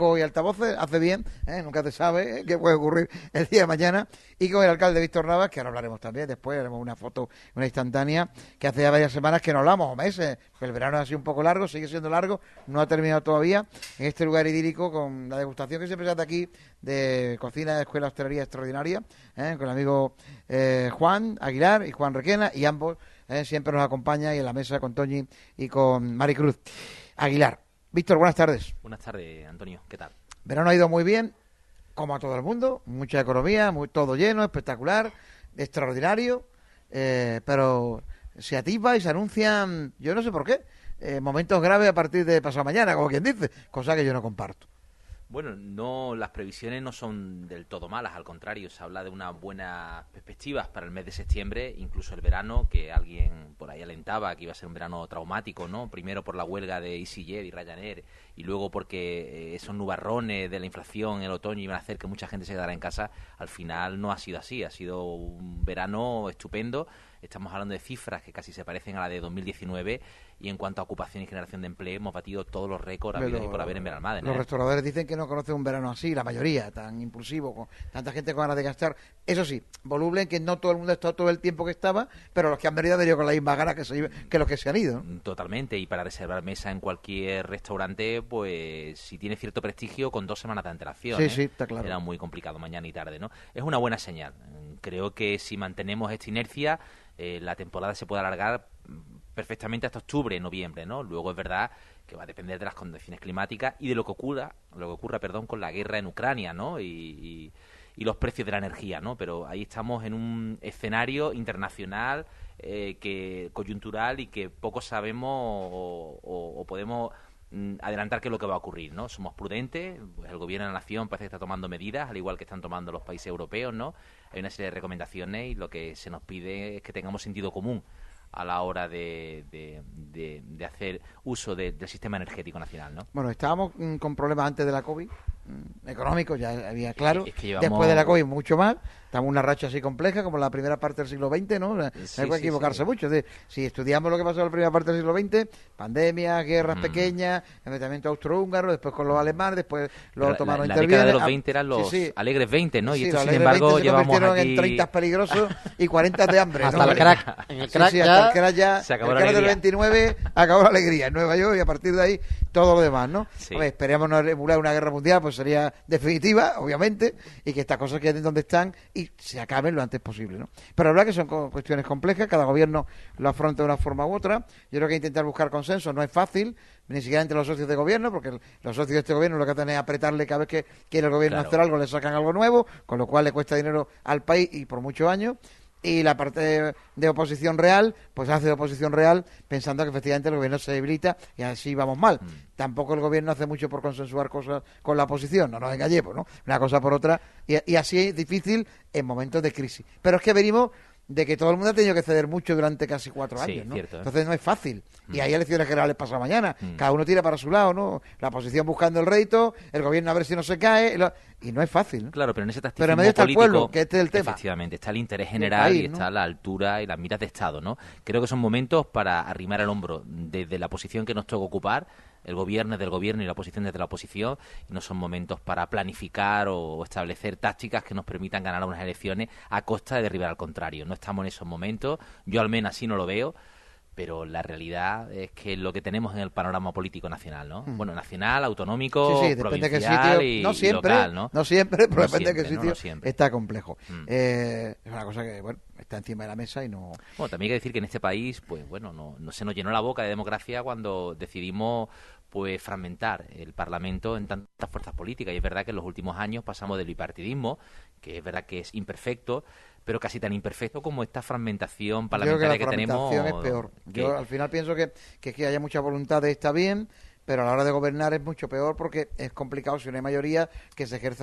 casco y altavoces, hace bien, nunca te sabe qué puede ocurrir el día de mañana, y con el alcalde Víctor Navas, que ahora hablaremos también, después haremos una foto, una instantánea, que hace ya varias semanas que no hablamos, o meses, porque el verano ha sido un poco largo, sigue siendo largo, no ha terminado todavía, en este lugar idílico, con la degustación que se presenta aquí de cocina de Escuela de Hostelería Extraordinaria, con el amigo Juan Aguilar y Juan Requena, y ambos siempre nos acompaña, y en la mesa con Toñi y con Maricruz Aguilar. Víctor, buenas tardes. Buenas tardes, Antonio, ¿qué tal? Verano ha ido muy bien, como a todo el mundo, mucha economía, todo lleno, espectacular, extraordinario, pero se atisba y se anuncian, yo no sé por qué, momentos graves a partir de pasado mañana, como quien dice, cosa que yo no comparto. Bueno, no, las previsiones no son del todo malas, al contrario, se habla de unas buenas perspectivas para el mes de septiembre, incluso el verano, que alguien por ahí alentaba que iba a ser un verano traumático, ¿no? Primero por la huelga de EasyJet y Ryanair, y luego porque esos nubarrones de la inflación en el otoño iban a hacer que mucha gente se quedara en casa. Al final no ha sido así, ha sido un verano estupendo. Estamos hablando de cifras que casi se parecen a la de 2019, y en cuanto a ocupación y generación de empleo hemos batido todos los récords habidos y por haber en Benalmádena. Los restauradores dicen que no conocen un verano así, la mayoría, tan impulsivo, con tanta gente con ganas de gastar. Eso sí, voluble, que no todo el mundo ha estado todo el tiempo que estaba, pero los que han venido con las mismas ganas que los que se han ido, ¿no? Totalmente, y para reservar mesa en cualquier restaurante, pues si tiene cierto prestigio, con 2 semanas de antelación. Sí, sí, está claro. Era muy complicado mañana y tarde, ¿no? Es una buena señal. Creo que si mantenemos esta inercia, la temporada se puede alargar perfectamente hasta octubre, noviembre, ¿no? Luego es verdad que va a depender de las condiciones climáticas y de lo que ocurra, con la guerra en Ucrania, ¿no? Y los precios de la energía, ¿no? Pero ahí estamos en un escenario internacional coyuntural, y que poco sabemos o podemos adelantar qué es lo que va a ocurrir, ¿no? Somos prudentes, pues el gobierno de la nación parece que está tomando medidas, al igual que están tomando los países europeos, ¿no? Hay una serie de recomendaciones, y lo que se nos pide es que tengamos sentido común a la hora de hacer uso del sistema energético nacional, ¿no? Bueno, estábamos con problemas antes de la COVID, económicos, ya había claro. Es que llevamos... Después de la COVID mucho más. Estamos en una racha así compleja como la primera parte del siglo XX, ¿no? No hay que equivocarse mucho. Si estudiamos lo que pasó en la primera parte del siglo XX, pandemias, guerras pequeñas, enfrentamiento austrohúngaro, después con los alemanes, después los otomanos intervienen. La década de los 20 eran los alegres 20 , ¿no? Y sí, esto, sin embargo, 20 se llevamos convirtieron aquí... en 30 peligrosos y 40 de hambre, hasta ¿no? el crack. En el crack hasta el crack ya. Se acabó el la crack del alegría. 29 acabó la alegría en Nueva York, y a partir de ahí todo lo demás, ¿no? Sí. Hombre, esperemos no emular una guerra mundial, pues sería definitiva, obviamente, y que estas cosas queden donde están y se acaben lo antes posible, ¿no? Pero la verdad que son cuestiones complejas, cada gobierno lo afronta de una forma u otra. Yo creo que intentar buscar consenso no es fácil, ni siquiera entre los socios de gobierno, porque los socios de este gobierno lo que hacen es apretarle cada vez que quiere el gobierno hacer algo, le sacan algo nuevo, con lo cual le cuesta dinero al país y por muchos años. Y la parte de oposición real, pues hace oposición real pensando que efectivamente el gobierno se debilita y así vamos mal. Tampoco el gobierno hace mucho por consensuar cosas con la oposición, no nos engañemos, ¿no? Una cosa por otra, y así es difícil en momentos de crisis. Pero es que venimos de que todo el mundo ha tenido que ceder mucho durante casi 4 años, ¿no? Cierto, ¿eh? Entonces no es fácil. Y hay elecciones generales pasado mañana. Cada uno tira para su lado, ¿no? La oposición buscando el rédito, el gobierno a ver si no se cae. Y no es fácil, ¿no? Claro, pero en ese tacticismo Pero en medio está el político, pueblo, que este es el tema. Efectivamente, está el interés general país, y está la altura y las miras de Estado, ¿no? Creo que son momentos para arrimar el hombro desde la posición que nos toca ocupar. El gobierno es del gobierno y la oposición desde la oposición, y no son momentos para planificar o establecer tácticas que nos permitan ganar unas elecciones a costa de derribar al contrario. No estamos en esos momentos, yo al menos así no lo veo, pero la realidad es que lo que tenemos en el panorama político nacional, ¿no? Bueno, nacional, autonómico, depende de qué provincial sitio, no siempre, y local, ¿no? No siempre, pero No depende de qué siempre, sitio no siempre. está complejo. Es una cosa que, bueno, está encima de la mesa y no... Bueno, también hay que decir que en este país, pues bueno, no se nos llenó la boca de democracia cuando decidimos pues fragmentar el Parlamento en tantas fuerzas políticas. Y es verdad que en los últimos años pasamos del bipartidismo, que es verdad que es imperfecto, pero casi tan imperfecto como esta fragmentación parlamentaria que tenemos. Yo creo que la fragmentación es peor. Yo al final pienso que haya mucha voluntad de está bien, pero a la hora de gobernar es mucho peor, porque es complicado si no hay mayoría que se ejerza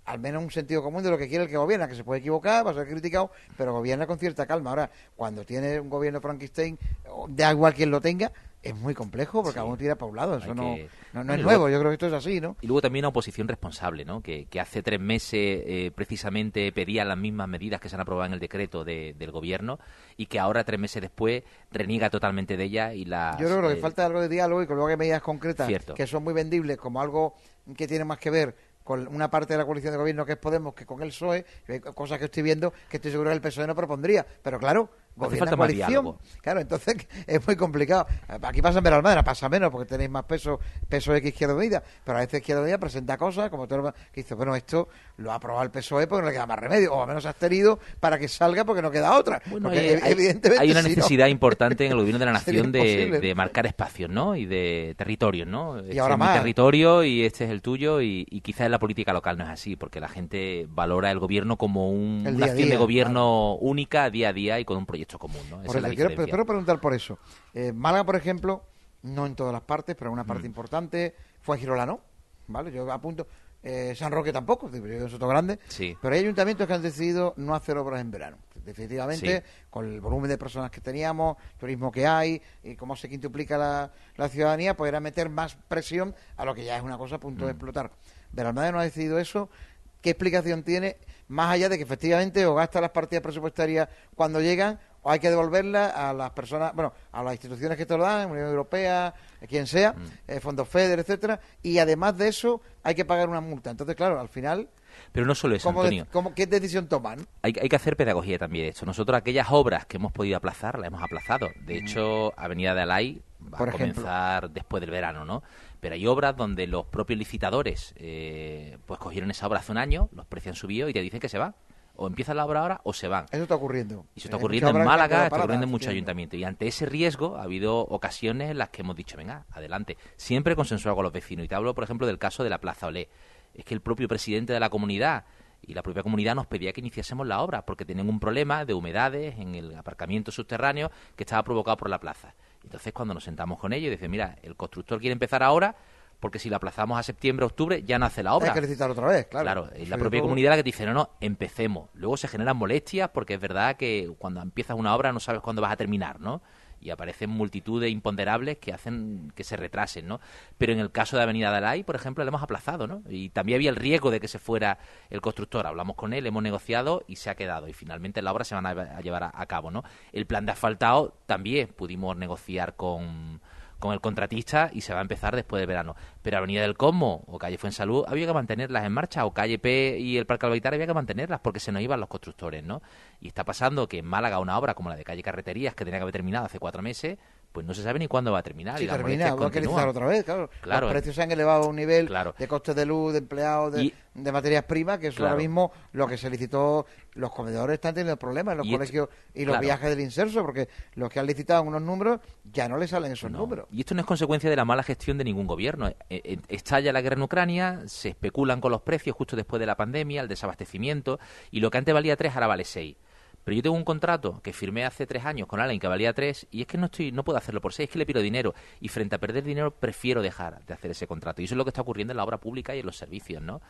al menos un sentido común de lo que quiere el que gobierna, que se puede equivocar, va a ser criticado, pero gobierna con cierta calma. Ahora, cuando tiene un gobierno Frankenstein, da igual quien lo tenga, es muy complejo, porque cada uno tira para un lado. Eso no es nuevo, yo creo que esto es así, ¿no? Y luego también una oposición responsable, ¿no? Que hace 3 meses precisamente pedía las mismas medidas que se han aprobado en el decreto del gobierno y que ahora, 3 meses después, reniega totalmente de ellas y las... Yo creo que falta algo de diálogo y que luego hay medidas concretas que son muy vendibles como algo que tiene más que ver con una parte de la coalición de gobierno que es Podemos que con el PSOE, hay cosas que estoy viendo que estoy seguro que el PSOE no propondría, pero claro, gobierna coalición, claro, entonces es muy complicado. Aquí pasa en Benalmádena, pasa menos porque tenéis más peso X Izquierda Unida, pero a veces Izquierda Unida presenta cosas como todo que dice, bueno, esto lo ha aprobado el PSOE porque no le queda más remedio, o al menos ha tenido para que salga porque no queda otra. Bueno, evidentemente hay una necesidad importante en el gobierno de la nación de marcar espacios, ¿no? Y de territorios, ¿no? Y ahora es más. Mi territorio y este es el tuyo y quizás en la política local no es así, porque la gente valora el gobierno como una acción de gobierno única, día a día y con un proyecto común, ¿no? Por eso, quiero preguntar por eso. Málaga, por ejemplo, no en todas las partes, pero en una parte importante, fue Girolano, ¿vale? Yo apunto, San Roque tampoco, yo en Sotogrande, pero hay ayuntamientos que han decidido no hacer obras en verano. Definitivamente, con el volumen de personas que teníamos, turismo que hay, y cómo se quintuplica la ciudadanía, pues era meter más presión a lo que ya es una cosa a punto de explotar. Benalmádena no ha decidido eso. ¿Qué explicación tiene, más allá de que efectivamente o gasta las partidas presupuestarias cuando llegan o hay que devolverlas a las personas, bueno, a las instituciones que te lo dan, Unión Europea, quien sea, fondos FEDER, etcétera, y además de eso hay que pagar una multa? Entonces, claro, al final... Pero no solo eso, Antonio. ¿Qué decisión toman? Hay que hacer pedagogía también de esto. Nosotros aquellas obras que hemos podido aplazar, las hemos aplazado. De hecho, Avenida de Alay va a comenzar después del verano, ¿no? Pero hay obras donde los propios licitadores pues cogieron esa obra hace un año, los precios han subido y te dicen que se van. O empiezan la obra ahora o se van. Eso está ocurriendo. Y eso está ocurriendo en Málaga, está ocurriendo en muchos ayuntamientos. Y ante ese riesgo ha habido ocasiones en las que hemos dicho, venga, adelante. Siempre consensuado con los vecinos. Y te hablo, por ejemplo, del caso de la Plaza Olé. Es que el propio presidente de la comunidad y la propia comunidad nos pedía que iniciásemos la obra porque tenían un problema de humedades en el aparcamiento subterráneo que estaba provocado por la plaza. Entonces, cuando nos sentamos con ellos, dicen, mira, el constructor quiere empezar ahora porque si la aplazamos a septiembre, octubre, ya no hace la obra. Hay que licitar otra vez, claro. Claro, es la propia comunidad la que te dice, no, empecemos. Luego se generan molestias porque es verdad que cuando empiezas una obra no sabes cuándo vas a terminar, ¿no? Y aparecen multitud de imponderables que hacen que se retrasen, ¿no? Pero en el caso de Avenida de Alay, por ejemplo, le hemos aplazado, ¿no? Y también había el riesgo de que se fuera el constructor. Hablamos con él, hemos negociado y se ha quedado. Y finalmente la obra se van a llevar a cabo, ¿no? El plan de asfaltado también pudimos negociar con el contratista y se va a empezar después del verano. Pero Avenida del Cosmo o Calle Fuensalud había que mantenerlas en marcha, o Calle P y el Parque Albaitar había que mantenerlas porque se nos iban los constructores, ¿no? Y está pasando que en Málaga una obra como la de Calle Carreterías, que tenía que haber terminado hace 4 meses, pues no se sabe ni cuándo va a terminar. Sí, y termina, va a utilizar otra vez, claro. Los precios se han elevado a un nivel de costes de luz, de empleados, de materias primas, que eso ahora mismo lo que se licitó, los comedores están teniendo problemas en los colegios y los viajes del inserso, porque los que han licitado unos números ya no les salen esos números. Y esto no es consecuencia de la mala gestión de ningún gobierno. Estalla la guerra en Ucrania, se especulan con los precios justo después de la pandemia, el desabastecimiento, y lo que antes valía 3 ahora vale 6. Pero yo tengo un contrato que firmé hace 3 años con alguien que valía 3 y es que no puedo hacerlo por 6, es que le pido dinero. Y frente a perder dinero prefiero dejar de hacer ese contrato. Y eso es lo que está ocurriendo en la obra pública y en los servicios, ¿no?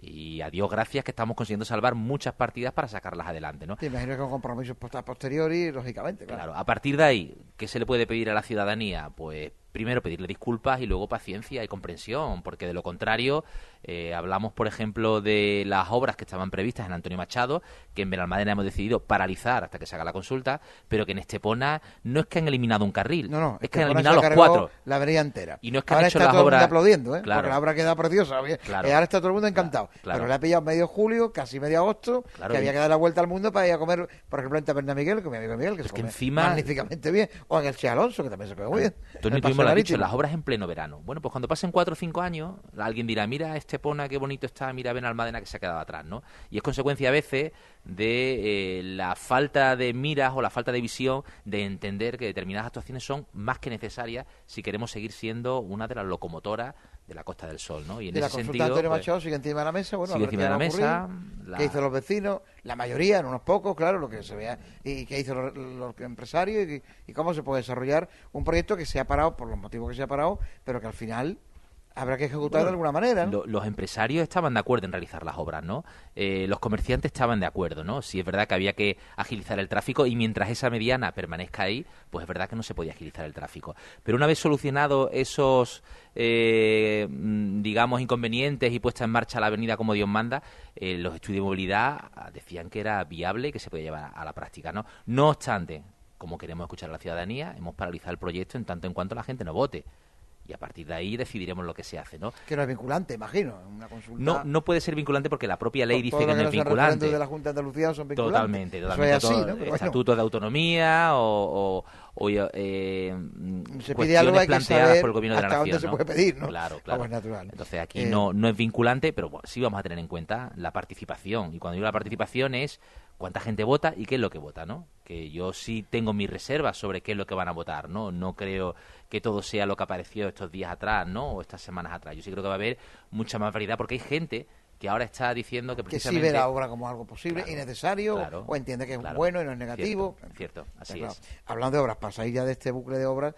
Y a Dios gracias que estamos consiguiendo salvar muchas partidas para sacarlas adelante, ¿no? Te imagino que con compromisos posteriori, lógicamente. Claro, a partir de ahí, ¿qué se le puede pedir a la ciudadanía? Pues primero pedirle disculpas y luego paciencia y comprensión, porque de lo contrario hablamos, por ejemplo, de las obras que estaban previstas en Antonio Machado, que en Benalmádena hemos decidido paralizar hasta que se haga la consulta, pero que en Estepona no es que han eliminado un carril, es que han eliminado los 4. La avenida entera. Y no es que ahora han hecho está las todo obras... el mundo aplaudiendo, Claro. Porque la obra queda preciosa. Ahora está todo el mundo encantado. Pero le ha pillado medio julio, casi medio agosto, que había que dar la vuelta al mundo para ir a comer, por ejemplo, en Taberna Miguel, con mi amigo Miguel, que se come encima... magníficamente bien, o en el Che Alonso, que también se come muy bien. Tú mismo lo has dicho, las obras en pleno verano. Bueno, pues cuando pasen 4 o 5 años, alguien dirá, mira Estepona, qué bonito está, mira Benalmádena que se ha quedado atrás, ¿no? Y es consecuencia a veces de la falta de miras o la falta de visión de entender que determinadas actuaciones son más que necesarias si queremos seguir siendo una de las locomotoras de la Costa del Sol, ¿no? Y en ese ese sentido, sentido, Antonio Machado sigue encima de la mesa, sigue encima de la mesa. ¿Qué hizo los vecinos? La mayoría, en unos pocos, claro, lo que se vea, y qué hizo los empresarios y cómo se puede desarrollar un proyecto que se ha parado por los motivos que se ha parado, pero que al final Habrá que ejecutar de alguna manera, ¿no? Los empresarios estaban de acuerdo en realizar las obras, ¿no? Los comerciantes estaban de acuerdo, ¿no? Sí es verdad que había que agilizar el tráfico y mientras esa mediana permanezca ahí, pues es verdad que no se podía agilizar el tráfico. Pero una vez solucionado esos, digamos, inconvenientes y puesta en marcha la avenida como Dios manda, los estudios de movilidad decían que era viable y que se podía llevar a la práctica, ¿no? No obstante, como queremos escuchar a la ciudadanía, hemos paralizado el proyecto en tanto en cuanto la gente no vote. Y a partir de ahí decidiremos lo que se hace, ¿no? Que no es vinculante, imagino, una consulta. No puede ser vinculante porque la propia ley dice que no es vinculante. Los referendos de la Junta de Andalucía son vinculantes. Totalmente. Eso es así, ¿no? Pero Estatutos de autonomía o se pide algo, hay que saber por el gobierno de la hasta nación, dónde se puede pedir, ¿no? Claro. Como es natural. Entonces aquí no es vinculante, pero bueno, sí vamos a tener en cuenta la participación. Y cuando digo la participación es cuánta gente vota y qué es lo que vota, ¿no? Que yo sí tengo mis reservas sobre qué es lo que van a votar, ¿no? No creo que todo sea lo que apareció estos días atrás, ¿no? O estas semanas atrás. Yo sí creo que va a haber mucha más variedad porque hay gente que ahora está diciendo que precisamente... Que sí ve la obra como algo posible y necesario, o entiende que es bueno y no es negativo. Cierto, así claro. es. Hablando de obras, para salir ya de este bucle de obras,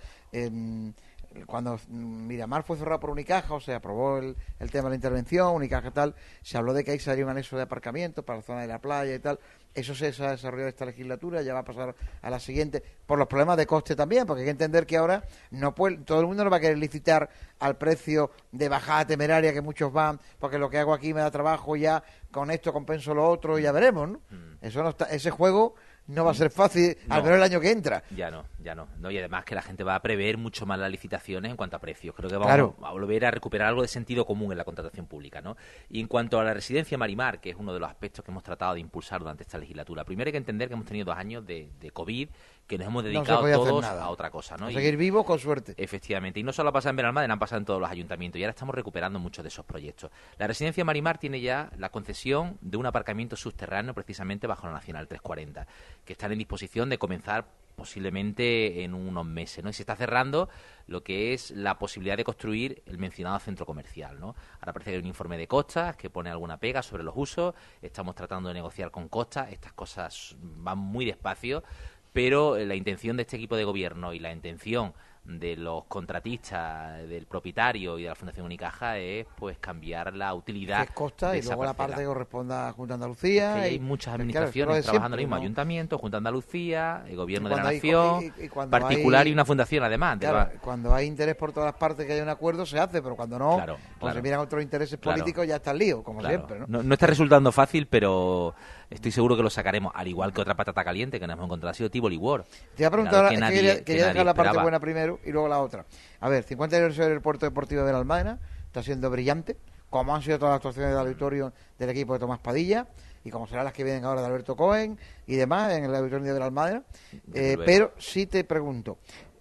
cuando Miramar fue cerrado por Unicaja, o se aprobó el tema de la intervención, Unicaja tal, se habló de que ahí salía un anexo de aparcamiento para la zona de la playa y tal. Eso se ha desarrollado esta legislatura, ya va a pasar a la siguiente, por los problemas de coste también, porque hay que entender que ahora no puede, todo el mundo no va a querer licitar al precio de bajada temeraria que muchos van, porque lo que hago aquí me da trabajo, ya con esto compenso lo otro y ya veremos, ¿no? Eso no está, ese juego no va a ser fácil, al menos el año que entra. Ya no. Y además que la gente va a prever mucho más las licitaciones en cuanto a precios. Creo que vamos a volver a recuperar algo de sentido común en la contratación pública, ¿no? Y en cuanto a la residencia Marimar, que es uno de los aspectos que hemos tratado de impulsar durante esta legislatura, primero hay que entender que hemos tenido 2 años de COVID, que nos hemos dedicado todos a otra cosa, ¿no? Seguir vivos con suerte. Efectivamente. Y no solo ha pasado en Benalmádena, han pasado en todos los ayuntamientos. Y ahora estamos recuperando muchos de esos proyectos. La residencia Marimar tiene ya la concesión de un aparcamiento subterráneo precisamente bajo la Nacional 340, que están en disposición de comenzar posiblemente en unos meses, ¿no? Y se está cerrando lo que es la posibilidad de construir el mencionado centro comercial, ¿no? Ahora parece que hay un informe de costas que pone alguna pega sobre los usos. Estamos tratando de negociar con costas. Estas cosas van muy despacio, pero la intención de este equipo de gobierno y la intención de los contratistas, del propietario y de la Fundación Unicaja es pues cambiar la utilidad que costa de y esa luego la parcela. parte que corresponde a Junta de Andalucía. Es que hay muchas administraciones trabajando en el mismo ayuntamiento, Junta de Andalucía, el Gobierno de la Nación, particular y una fundación además. Cuando hay interés por todas las partes que hay un acuerdo se hace, pero cuando no, cuando se miran otros intereses políticos ya está el lío, como siempre, ¿no? No está resultando fácil, pero estoy seguro que lo sacaremos, al igual que otra patata caliente que nos hemos encontrado ha sido Tivoli World. Te iba a preguntar, quería dejar la parte buena primero y luego la otra. A ver, 50 aniversario del Puerto Deportivo de Benalmádena, está siendo brillante, como han sido todas las actuaciones del auditorio del equipo de Tomás Padilla, y como serán las que vienen ahora de Alberto Cohen y demás en el auditorio de Benalmádena. Pero sí te pregunto,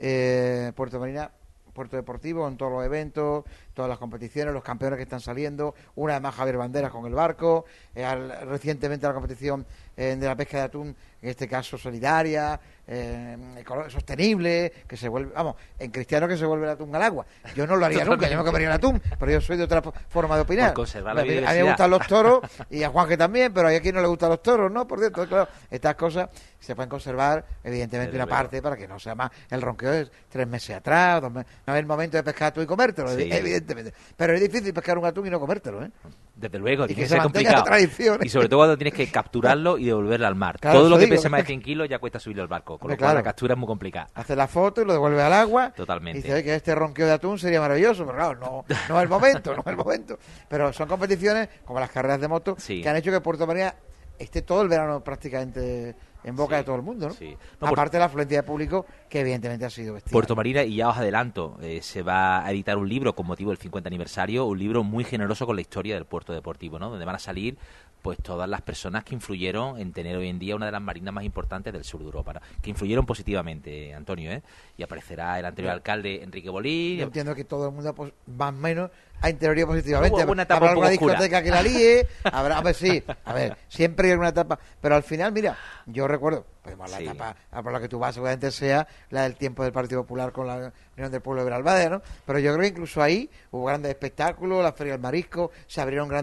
Puerto Deportivo en todos los eventos, todas las competiciones, los campeones que están saliendo, una vez más Javier Banderas con el barco, recientemente la competición de la pesca de atún, en este caso solidaria, sostenible, que se vuelve, vamos, en cristiano que se vuelve el atún al agua. Yo no lo haría nunca, yo no comería el atún, pero yo soy de otra forma de opinar. A mí me gustan los toros y a Juanje también, pero hay a quien no le gustan los toros, ¿no? Por cierto, claro, estas cosas se pueden conservar, evidentemente, una parte para que no sea más el ronqueo de 3 meses atrás, 2 meses. No es el momento de pescar atún y comértelo, evidentemente. Pero es difícil pescar un atún y no comértelo, ¿eh? Desde luego, y que ser complicado. Y sobre todo cuando tienes que capturarlo y devolverlo al mar. Claro, todo lo que pese más de 100 kilos ya cuesta subirlo al barco, con lo cual la captura es muy complicada. Hace la foto y lo devuelve al agua. Totalmente. Y dice que este ronqueo de atún sería maravilloso, pero claro, no es el momento. Pero son competiciones, como las carreras de moto, que han hecho que Puerto María esté todo el verano prácticamente en boca de todo el mundo, ¿no? Sí. Aparte de la afluencia de público, que evidentemente ha sido bestial. Puerto Marina, y ya os adelanto, se va a editar un libro con motivo del 50 aniversario, un libro muy generoso con la historia del puerto deportivo, ¿no? Donde van a salir pues todas las personas que influyeron en tener hoy en día una de las marinas más importantes del sur de Europa, ¿no? Que influyeron positivamente, Antonio, ¿eh? Y aparecerá el anterior alcalde Enrique Bolí. Yo entiendo que todo el mundo, pues, más o menos, ha intervenido positivamente. Habrá alguna discoteca que la líe, habrá, a ver, siempre hay alguna etapa, pero al final, mira, yo recuerdo, pues la etapa por la que tú vas seguramente sea la del tiempo del Partido Popular con la Unión del Pueblo de Benalmádena, ¿no? Pero yo creo que incluso ahí hubo grandes espectáculos, la Feria del Marisco, se abrieron grandes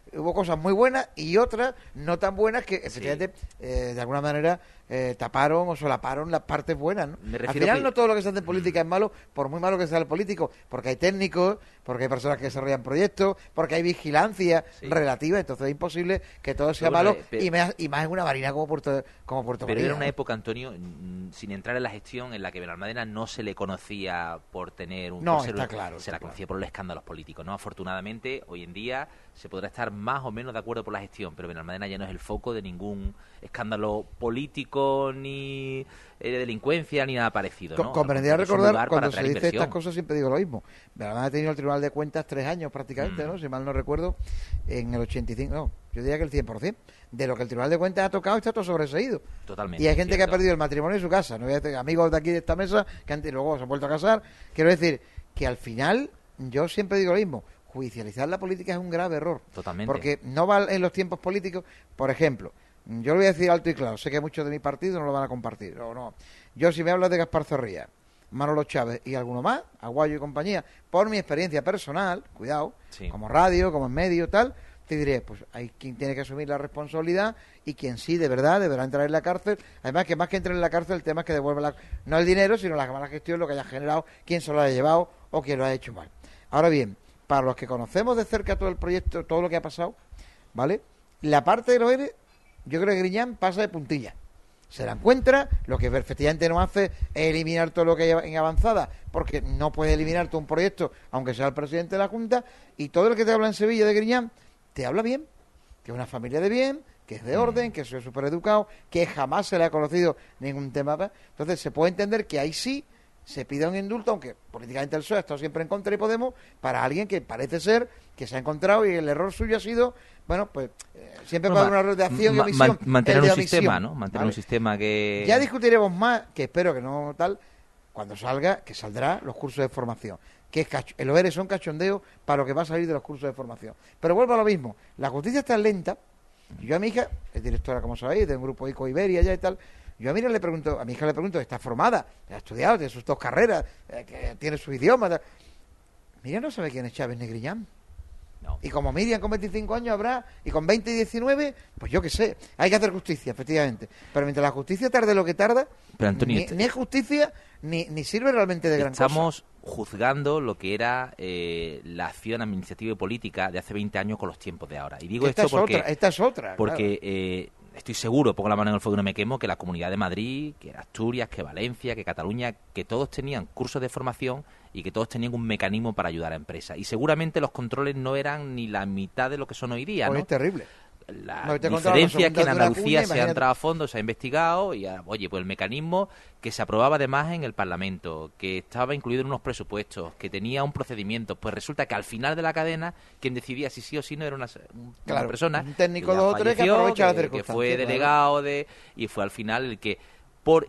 hubo cosas muy buenas y otras no tan buenas que efectivamente de alguna manera taparon o solaparon las partes buenas, ¿no? Al final no todo lo que se hace en política es malo, por muy malo que sea el político, porque hay técnicos, porque hay personas que desarrollan proyectos, porque hay vigilancia relativa, entonces es imposible que todo sea malo y más en una marina como Puerto Pero María, era una época, Antonio, sin entrar en la gestión, en la que Benalmádena no se le conocía por tener un... No, está claro. Se la conocía por los escándalos políticos, ¿no? Afortunadamente, hoy en día se podrá estar más o menos de acuerdo por la gestión, pero Benalmádena ya no es el foco de ningún escándalo político, ni de delincuencia, ni nada parecido, ¿no? Convendría recordar, cuando se dice estas cosas siempre digo lo mismo. Benalmádena ha tenido el Tribunal de Cuentas 3 años prácticamente, ¿no? Si mal no recuerdo, en el 85, no, yo diría que el 100%. De lo que el Tribunal de Cuentas ha tocado está todo sobreseído. Totalmente. Y hay gente que ha perdido el matrimonio en su casa. No voy a tener amigos de aquí de esta mesa que luego se han vuelto a casar. Quiero decir que al final, yo siempre digo lo mismo, judicializar la política es un grave error. Totalmente. Porque no va en los tiempos políticos. Por ejemplo, yo lo voy a decir alto y claro, sé que muchos de mi partido no lo van a compartir. O no. Yo, si me hablas de Gaspar Zorrilla, Manolo Chávez y alguno más, Aguayo y compañía, por mi experiencia personal, cuidado, como radio, como en medio, tal, te diré, pues hay quien tiene que asumir la responsabilidad y quien sí, de verdad, deberá entrar en la cárcel. Además, que más que entrar en la cárcel, el tema es que devuelva no el dinero, sino la mala gestión, lo que haya generado, quién se lo haya llevado o quién lo ha hecho mal. Ahora bien, para los que conocemos de cerca todo el proyecto, todo lo que ha pasado, ¿vale? La parte de los ERE, yo creo que Griñán pasa de puntilla. Se la encuentra, lo que efectivamente no hace es eliminar todo lo que hay en avanzada, porque no puede eliminar todo un proyecto, aunque sea el presidente de la Junta, y todo el que te habla en Sevilla de Griñán, te habla bien, que es una familia de bien, que es de orden, que es súper educado, que jamás se le ha conocido ningún tema. Entonces se puede entender que ahí sí se pida un indulto, aunque políticamente el PSOE ha estado siempre en contra y Podemos, para alguien que parece ser que se ha encontrado y el error suyo ha sido, bueno, pues siempre puede haber un error de acción y omisión. Mantener un sistema, ¿no? Mantener un sistema que... Ya discutiremos más, que espero que no tal, cuando salga, que saldrá los cursos de formación. Que el OER son cachondeos para lo que va a salir de los cursos de formación. Pero vuelvo a lo mismo, la justicia está lenta. Yo a mi hija, es directora, como sabéis, de un grupo ICO Iberia ya y tal, yo a mi hija le pregunto, está formada, ha estudiado, tiene sus 2 carreras, que tiene su idioma. Tal. Miriam no sabe quién es Chávez Negriñán. No. Y como Miriam con 25 años habrá, y con 20 y 19, pues yo qué sé, hay que hacer justicia, efectivamente. Pero mientras la justicia tarde lo que tarda, pero Antonio, ni es justicia, ni sirve realmente de gran cosa. Estamos juzgando lo que era la acción administrativa y política de hace 20 años con los tiempos de ahora. Y digo esto porque... Esta es otra. Porque estoy seguro, pongo la mano en el fuego y no me quemo, que la Comunidad de Madrid, que Asturias, que Valencia, que Cataluña, que todos tenían cursos de formación y que todos tenían un mecanismo para ayudar a empresas. Y seguramente los controles no eran ni la mitad de lo que son hoy día, ¿no? Es terrible. La diferencia es que en Andalucía se ha entrado a fondo, se ha investigado y, oye, pues el mecanismo que se aprobaba además en el Parlamento, que estaba incluido en unos presupuestos, que tenía un procedimiento, pues resulta que al final de la cadena quien decidía si sí o sí no era una persona, un técnico de otro que aprovecha la circunstancia, que fue delegado y fue al final el que por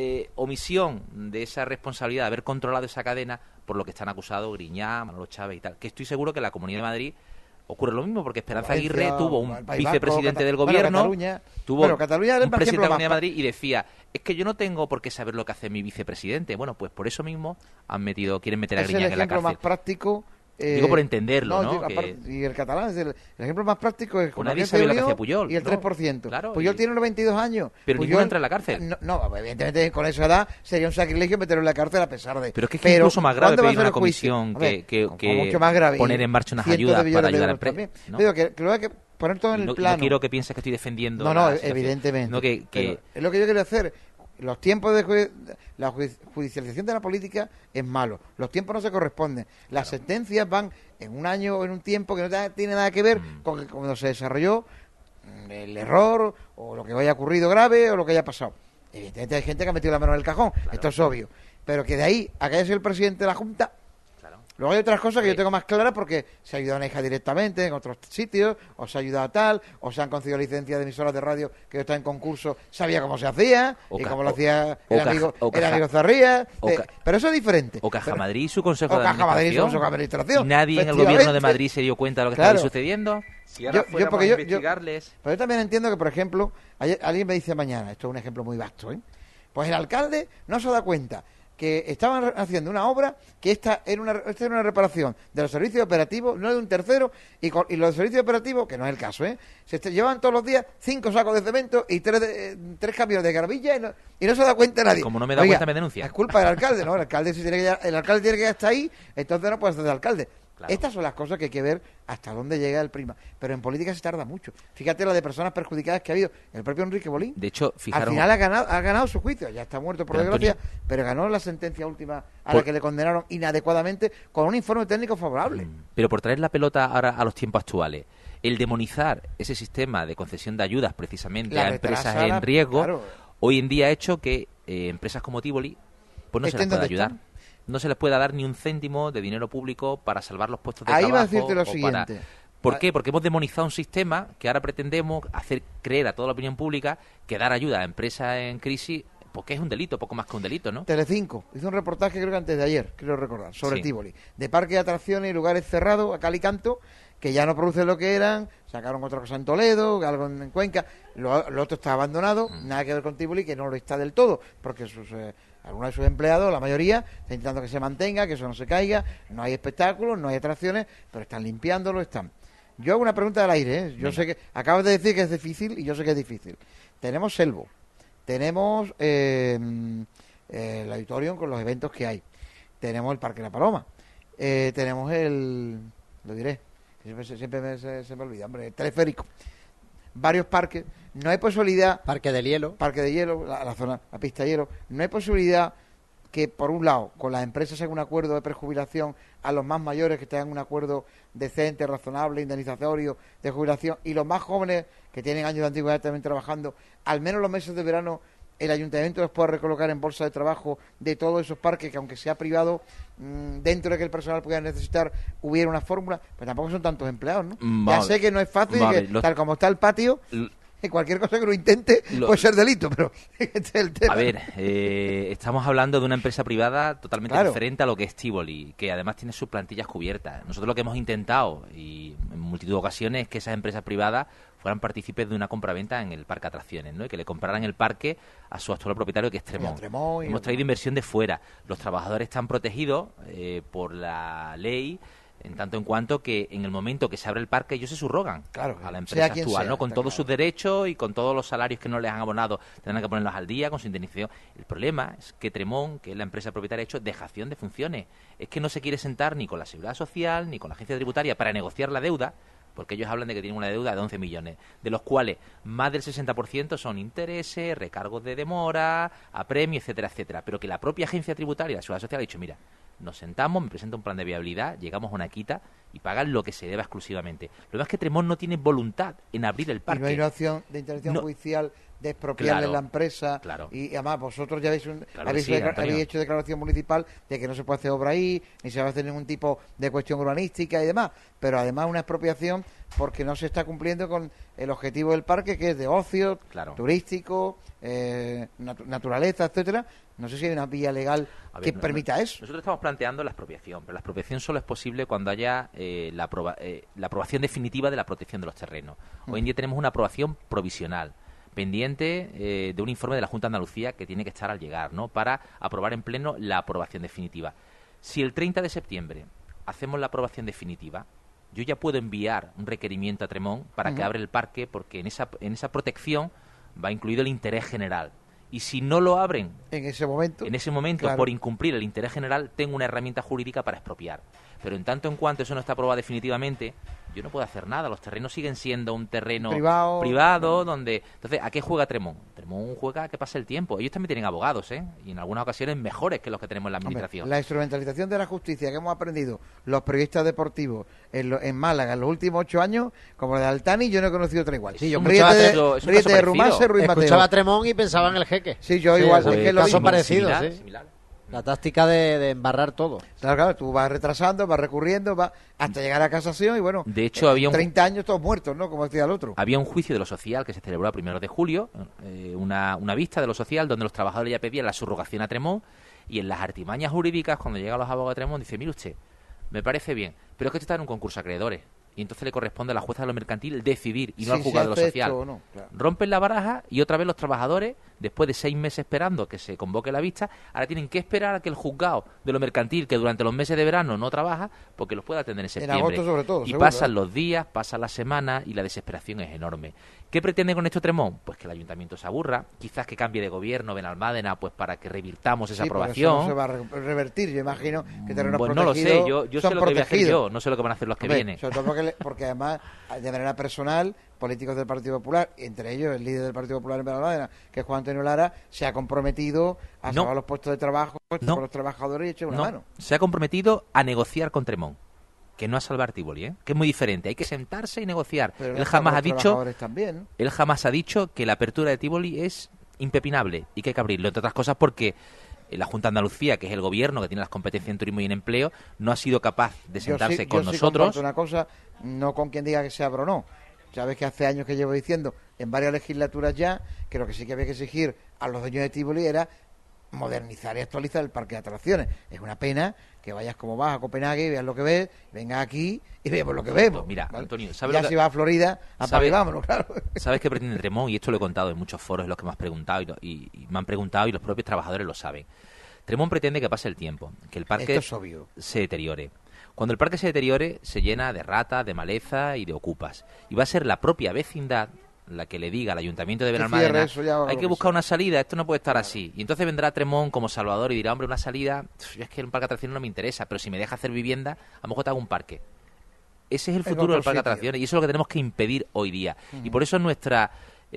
omisión de esa responsabilidad de haber controlado esa cadena, por lo que están acusados Griñán, Manolo Chávez y tal, que estoy seguro que la Comunidad de Madrid ocurre lo mismo, porque Esperanza Aguirre tuvo un vicepresidente del gobierno, tuvo un presidente de la Comunidad de Madrid y decía, es que yo no tengo por qué saber lo que hace mi vicepresidente. Bueno, pues por eso mismo quieren meter a Griñán en la cárcel. Es el ejemplo más práctico. Digo por entenderlo, ¿no? Y el catalán, el ejemplo más práctico es nadie sabe lo que hacía Puyol. Y el 3%. Claro, Puyol tiene 92 años. Pero ninguno entra en la cárcel. No, evidentemente con esa edad sería un sacrilegio meterlo en la cárcel a pesar de... Pero es que es incluso más grave pedir una comisión que mucho más grave, poner en marcha unas ayudas para ayudar a empresas. ¿No? Digo que lo hay que poner todo en el plano. No quiero que pienses que estoy defendiendo... No, evidentemente. No, que es lo que yo quiero hacer. Los tiempos de la judicialización de la política es malo. Los tiempos no se corresponden. Las sentencias van en un año o en un tiempo que no tiene nada que ver con cuando se desarrolló el error o lo que haya ocurrido grave o lo que haya pasado. Evidentemente hay gente que ha metido la mano en el cajón, esto es obvio. Pero que de ahí a que haya sido el presidente de la Junta... Luego hay otras cosas que yo tengo más claras porque se ha ayudado a una hija directamente en otros sitios, o se ha ayudado a tal, o se han concedido licencias de emisoras de radio que yo estaba en concurso, sabía cómo se hacía y cómo lo hacía el amigo Zarría. Pero eso es diferente. O Caja Madrid y su Consejo de Administración. Y nadie en el gobierno de Madrid se dio cuenta de lo que estaba sucediendo. Si ahora fuéramos a investigarles... Pero yo también entiendo que, por ejemplo, alguien me dice mañana, esto es un ejemplo muy vasto, pues el alcalde no se da cuenta que estaban haciendo una obra que esta era una reparación de los servicios operativos, no de un tercero, y los servicios operativos, que no es el caso, llevaban todos los días 5 sacos de cemento y 3 camiones de garbilla y no se da cuenta nadie. Como no me da cuenta, me denuncia. Es culpa del alcalde, ¿no? El alcalde tiene que ir hasta ahí, entonces no puede ser de alcalde. Claro. Estas son las cosas que hay que ver hasta dónde llega el prima. Pero en política se tarda mucho. Fíjate la de personas perjudicadas que ha habido. El propio Enrique Bolín. De hecho, al final ha ganado su juicio. Ya está muerto por desgracia, pero ganó la sentencia última a la que le condenaron inadecuadamente con un informe técnico favorable. Pero por traer la pelota ahora a los tiempos actuales, el demonizar ese sistema de concesión de ayudas precisamente a empresas en riesgo, claro, hoy en día ha hecho que empresas como Tivoli pues no se les pueda ayudar. No se les pueda dar ni un céntimo de dinero público para salvar los puestos de trabajo. Ahí va a decirte lo siguiente. ¿Por qué? Porque hemos demonizado un sistema que ahora pretendemos hacer creer a toda la opinión pública que dar ayuda a empresas en crisis, porque es un delito, poco más que un delito, ¿no? Telecinco hizo un reportaje, creo que antes de ayer, creo recordar, sobre Tivoli, de parques de atracciones y lugares cerrados a cal y canto, que ya no producen lo que eran, sacaron otra cosa en Toledo, algo en Cuenca, lo otro está abandonado, nada que ver con Tivoli, que no lo está del todo, porque algunos de sus empleados, la mayoría, están intentando que se mantenga, que eso no se caiga, no hay espectáculos, no hay atracciones, pero están limpiándolo, están. Yo hago una pregunta del aire, ¿eh? Yo sé que acabas de decir que es difícil y yo sé que es difícil. Tenemos Selvo, tenemos el auditorium con los eventos que hay, tenemos el Parque La Paloma, tenemos lo diré, siempre se me olvida, hombre, el teleférico, varios parques. No hay posibilidad... Parque de hielo, la zona, la pista de hielo. No hay posibilidad que, por un lado, con las empresas se haga un acuerdo de prejubilación a los más mayores, que tengan un acuerdo decente, razonable, indemnizatorio de jubilación, y los más jóvenes, que tienen años de antigüedad también trabajando, al menos los meses de verano, el ayuntamiento los pueda recolocar en bolsa de trabajo de todos esos parques, que aunque sea privado, dentro de que el personal pudiera necesitar, hubiera una fórmula, pero tampoco son tantos empleados, ¿no? Ya sé que no es fácil, tal como está el patio... Cualquier cosa que lo intente puede ser delito, pero este es el tema. A ver, estamos hablando de una empresa privada totalmente diferente a lo que es Tivoli, que además tiene sus plantillas cubiertas. Nosotros lo que hemos intentado, y en multitud de ocasiones, es que esas empresas privadas fueran partícipes de una compraventa en el parque atracciones, ¿no? Y que le compraran el parque a su actual propietario, que es Tremont. Hemos traído inversión de fuera. Los trabajadores están protegidos por la ley, en tanto en cuanto que en el momento que se abre el parque ellos se subrogan a la empresa actual, ¿no? Con todos sus derechos y con todos los salarios que no les han abonado, tendrán que ponerlos al día con su indemnización. El problema es que Tremont, que es la empresa propietaria, ha hecho dejación de funciones. Es que no se quiere sentar ni con la Seguridad Social ni con la agencia tributaria para negociar la deuda, porque ellos hablan de que tienen una deuda de 11 millones, de los cuales más del 60% son intereses, recargos de demora, apremio, etcétera, etcétera. Pero que la propia agencia tributaria, la Seguridad Social, ha dicho, mira, nos sentamos, me presenta un plan de viabilidad, llegamos a una quita y pagan lo que se deba exclusivamente. Lo demás es que Tremont no tiene voluntad en abrir el parque. Y no hay una opción de intervención judicial de expropiarle la empresa. Y además vosotros ya habéis hecho declaración municipal de que no se puede hacer obra ahí, ni se va a hacer ningún tipo de cuestión urbanística y demás. Pero además una expropiación porque no se está cumpliendo con el objetivo del parque, que es de ocio, turístico, naturaleza, etcétera. No sé si hay una vía legal que permita eso. Nosotros estamos planteando la expropiación, pero la expropiación solo es posible cuando haya la aprobación definitiva de la protección de los terrenos. Hoy en día tenemos una aprobación provisional, pendiente de un informe de la Junta de Andalucía que tiene que estar al llegar, ¿no?, para aprobar en pleno la aprobación definitiva. Si el 30 de septiembre hacemos la aprobación definitiva, yo ya puedo enviar un requerimiento a Tremont para que abra el parque, porque en esa protección va incluido el interés general. Y si no lo abren en ese momento por incumplir el interés general, tengo una herramienta jurídica para expropiar. Pero en tanto en cuanto eso no está aprobado definitivamente, yo no puedo hacer nada. Los terrenos siguen siendo un terreno privado donde... Entonces, ¿a qué juega Tremont? Tremont juega a que pase el tiempo. Ellos también tienen abogados, y en algunas ocasiones mejores que los que tenemos en la administración. La instrumentalización de la justicia que hemos aprendido los periodistas deportivos en Málaga en los últimos 8 años, como la de Altani, yo no he conocido otra igual. Sí, yo ríete de Rumase, Ruiz Mateo. Escuchaba a Tremont y pensaba en el jeque. Sí, yo igual. Es que lo mismo. Parecido, similar. La táctica de embarrar todo. Claro, tú vas retrasando, vas recurriendo, vas hasta llegar a casación y bueno, de hecho, había 30 años todos muertos, ¿no? Como decía el otro. Había un juicio de lo social que se celebró a 1 de julio, una vista de lo social donde los trabajadores ya pedían la subrogación a Tremont, y en las artimañas jurídicas, cuando llegan los abogados de Tremont, dice, mire usted, me parece bien, pero es que esto está en un concurso de acreedores. Y entonces le corresponde a la jueza de lo mercantil decidir y no al juzgado de lo social. No, claro. Rompen la baraja y otra vez los trabajadores después de 6 meses esperando que se convoque la vista, ahora tienen que esperar a que el juzgado de lo mercantil, que durante los meses de verano no trabaja, porque los pueda atender en septiembre. En agosto sobre todo, y seguro, pasan los días, pasan las semanas y la desesperación es enorme. ¿Qué pretende con esto Tremont? Pues que el ayuntamiento se aburra, quizás que cambie de gobierno Benalmádena, pues para que revirtamos esa aprobación. Pero eso no se va a revertir, yo imagino que terrenos pues no lo sé, yo sé son lo que voy a hacer protegidos. yo, no sé lo que van a hacer los que Hombre, vienen. sobre todo porque además, de manera personal, políticos del Partido Popular, entre ellos el líder del Partido Popular en Benalmádena, que es Juan Antonio Lara, se ha comprometido a salvar los puestos de trabajo por los trabajadores y echar una mano. Se ha comprometido a negociar con Tremont, que no a salvar Tívoli, que es muy diferente. Hay que sentarse y negociar. Pero Él jamás ha dicho que la apertura de Tívoli es impepinable y que hay que abrirlo, entre otras cosas porque la Junta de Andalucía, que es el gobierno que tiene las competencias en turismo y en empleo, no ha sido capaz de sentarse con nosotros. Sí, una cosa, no con quien diga que se abra o no. Sabes que hace años que llevo diciendo, en varias legislaturas ya, que lo que sí que había que exigir a los dueños de Tívoli era modernizar y actualizar el parque de atracciones. Es una pena que vayas como vas a Copenhague y veas lo que ves, vengas aquí y veamos lo que vemos. Mira, ¿vale? Antonio, ¿sabes ya si vas a Florida, vámonos, claro. ¿Sabes qué pretende Tremont? Y esto lo he contado en muchos foros, en los que me has preguntado y me han preguntado y los propios trabajadores lo saben. Tremont pretende que pase el tiempo, que el parque se deteriore. Cuando el parque se deteriore, se llena de ratas, de maleza y de ocupas. Y va a ser la propia vecindad la que le diga al Ayuntamiento de Benalmádena, hay que buscar una salida, esto no puede estar así. Y entonces vendrá Tremont como salvador y dirá, hombre, una salida, es que un parque de atracciones no me interesa, pero si me deja hacer vivienda, a lo mejor te hago un parque. Ese es el futuro del parque de atracciones y eso es lo que tenemos que impedir hoy día. Y por eso nuestra